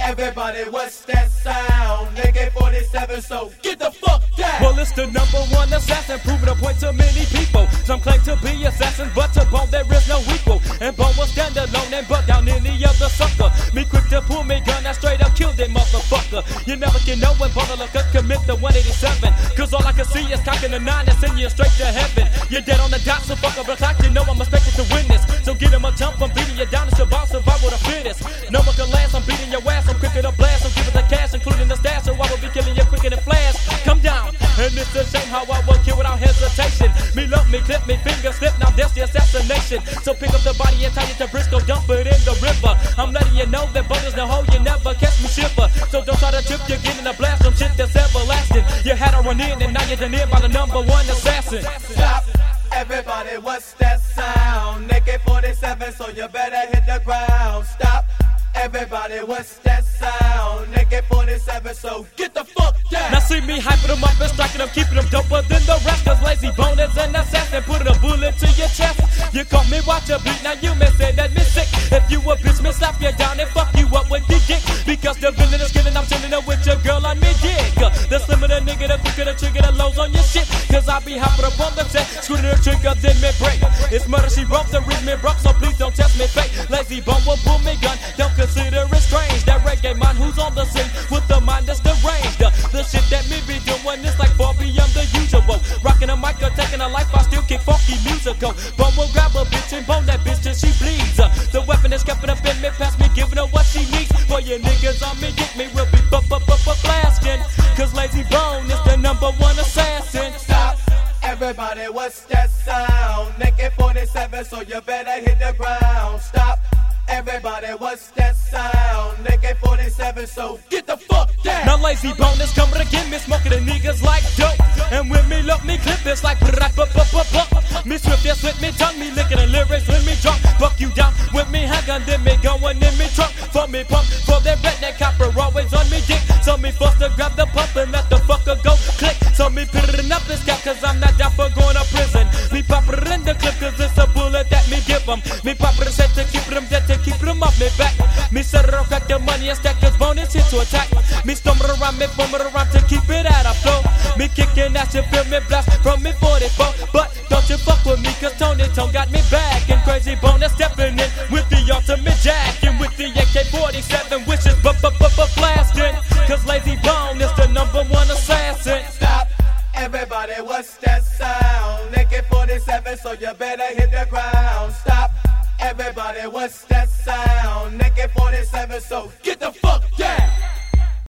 Everybody, what's that sound? AK-47, so get the fuck down. Well, it's the #1 assassin, proving a point to many people. Some claim to be assassins, but to Bone there is no equal. And Bone will stand alone and butt down any other sucker. Me quick to pull me gun, I straight up kill them motherfucker. You never can know when Bone could commit the 187. Cause all I can see is cocking the 9 and send you straight to heaven. You're dead on the dot, so fuck up the clock, you know I'm expected to win this. So get him a jump, I'm beating you down, it's about survival the fittest. No one can last, I'm beating your ass, I'm quicker to blast, so give it the cash, including the stash, so I will be killing you quicker than flash. Come down, and it's a shame how I will kill without hesitation. Me love me, clip me, finger slip, now that's the assassination. So pick up the body and tie it to Briscoe, dump it in the river. I'm letting you know that brothers no hole, you never catch me shiver. So don't try to trip, you're getting a blast from shit that's everlasting. You had to run in, and now you're done in by the #1 assassin. Stop, everybody, what's that sound? AK-47, so you better hit the ground. Stop, everybody, what's that sound? AK-47, so get the fuck down. Now see me hyping them up and striking them, keeping them doper than the rest. Cause Lazy Bone is an assassin, putting a bullet to your chest. You caught me, watch a beat, now you may say that me sick. If you a bitch, me slap you down and fuck you up with the dick. Because the villain is killing, I'm chilling up with your girl on me dick. The slimmer the nigga, the quicker the trigger, the lows on your shit. Cause I be hopping up on the set, screwing the trigger, then me break. It's murder, she broke, the reason me broke, so please don't test me fake. Lazy Bone will pull me gun, don't consider it strange. That reggae man who's on the scene, with the mind that's deranged. The shit that me be doing is like far beyond the usual. Rocking a mic or taking a life, I still kick funky musical. Bone will grab a bitch and bone that bitch till she bleeds. The weapon is kept up in me, past me, giving her what she needs. For your niggas on me, get me, will be blasting. Cause Lazy Bone is the #1 assassin. Stop, everybody, what's that sound? AK-47, so you better hit the ground. Stop, everybody, what's that sound? AK-47, so get the fuck down. Now Lazy Bone is coming again, me smoking the niggas like dope. And when me look, me clip this like me swift, yes, with me tongue, me licking the lyrics when me drunk. Buck you down with me handgun, then me going in me trunk. For me pump, for that redneck copper always on me dick. So me forced to grab the pump and let the fucker go click. So me putting up this cap, cause I'm not down for going to prison. Me pop it in the clip, cause it's a bullet that me give them. Me pop it set to keep them dead, to keep them off me back. Me set it off, got the money and stack his bonus here to attack. Me stumble around, me bum it around to keep it out of flow. Me kicking ass, you feel me blast from me 44. But don't you fuck with me, cause Tony Tone got me back. And Crazy Bone is stepping in with the ultimate jack. And with the AK-47, which is blasting. Cause Lazy Bone is the #1 assassin. Stop, everybody, what's that sound? AK-47, so you better hit the ground. Stop, everybody, what's that sound? AK-47, so get the fuck down.